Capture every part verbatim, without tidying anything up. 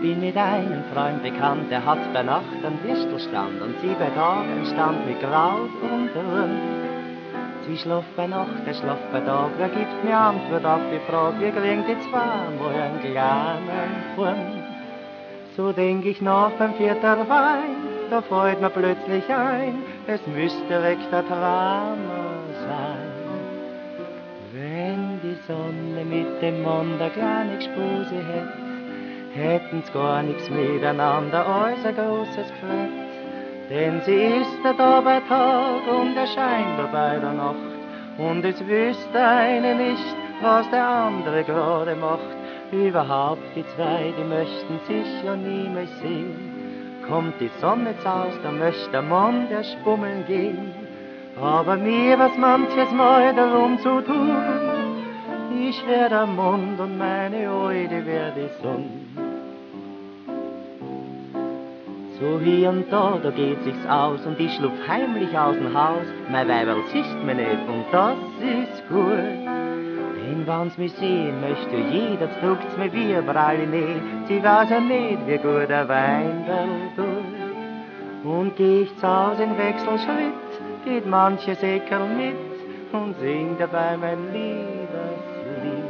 bin mit einem Freund bekannt, der hat bei Nacht am Würstelstand und sie bei Tag stand mit Graut und Ruhm. Sie schläft bei Nacht, er schläft bei Tag, wer gibt mir Antwort auf die Frage, wie gelingt die zweimal einen kleinen Wurm? So denk ich nach beim vierten Wein, da fällt mir plötzlich ein, es müsste weg der Trauma sein. Wenn die Sonne mit dem Mond eine kleine Gespuse hätt, hätten's gar nichts miteinander als ein großes Gefrett. Denn sie ist da bei Tag und er scheint da bei der Nacht. Und es wüsste eine nicht, was der andere gerade macht. Überhaupt die zwei, die möchten sich ja nie mehr sehen. Kommt die Sonne jetzt aus, dann möchte der Mond der Spummeln gehen. Aber mir was manches Mal darum zu tun, ich wär der Mond und meine Eude wär die Sonne. So hier und da, da geht sich's aus und ich schlupf heimlich aus dem Haus. Mein Weiberl sicht mir nicht und das ist gut. Denn wenn's mich sehen möchte, jeder druckt's mir wie ein Praline. Sie weiß ja nicht, wie gut der Weinberl tut. Und geh ich zu Haus in Wechselschritt, geht manches Eckerl mit und singt dabei mein Liebeslied.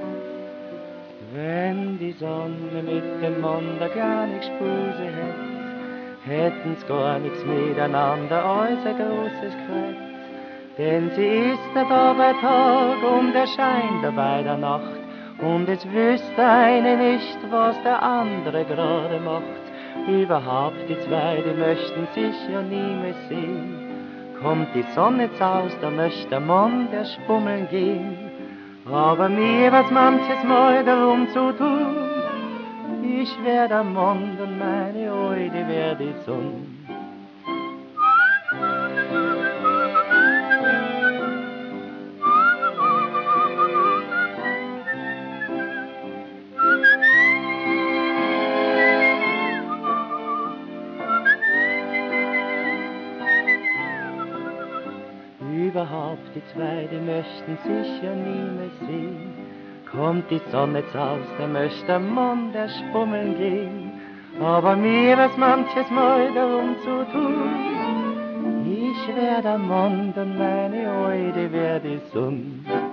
Wenn die Sonne mit dem Mond eine kleine Gespuse hätt, hätten's gar nichts miteinander als ein großes Kreuz. Denn sie ist da bei Tag und er scheint da bei der Nacht. Und es wüsste eine nicht, was der andere gerade macht. Überhaupt die zwei, die möchten sich ja nie mehr sehen. Kommt die Sonne jetzt aus, da möchte der Mond der Spummeln gehen. Aber mir was manches Mal darum zu tun, ich wär der Mond und meine Eude wär die Sonne. Überhaupt die zwei, die möchten sich ja nie mehr sehen. Kommt die Sonne jetzt aus, dann möchte der Mond der Spummeln gehen. Aber mir was manches Mal darum zu tun, ich wär der Mond und meine Eude wär die Sonne.